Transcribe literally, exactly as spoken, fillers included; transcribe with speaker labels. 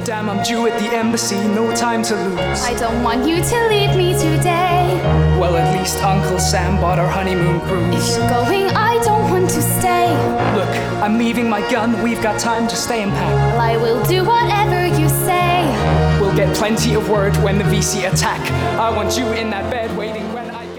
Speaker 1: Damn, I'm due at the embassy, no time to lose.
Speaker 2: I don't want you to leave me today.
Speaker 1: Well, at least Uncle Sam bought our honeymoon
Speaker 2: If
Speaker 1: cruise.
Speaker 2: you're going, I don't want to stay.
Speaker 1: Look, I'm leaving my gun, we've got time to stay and pack.
Speaker 2: Well, I will do whatever you say.
Speaker 1: We'll get plenty of word when the V C attack. I want you in that bed waiting when I...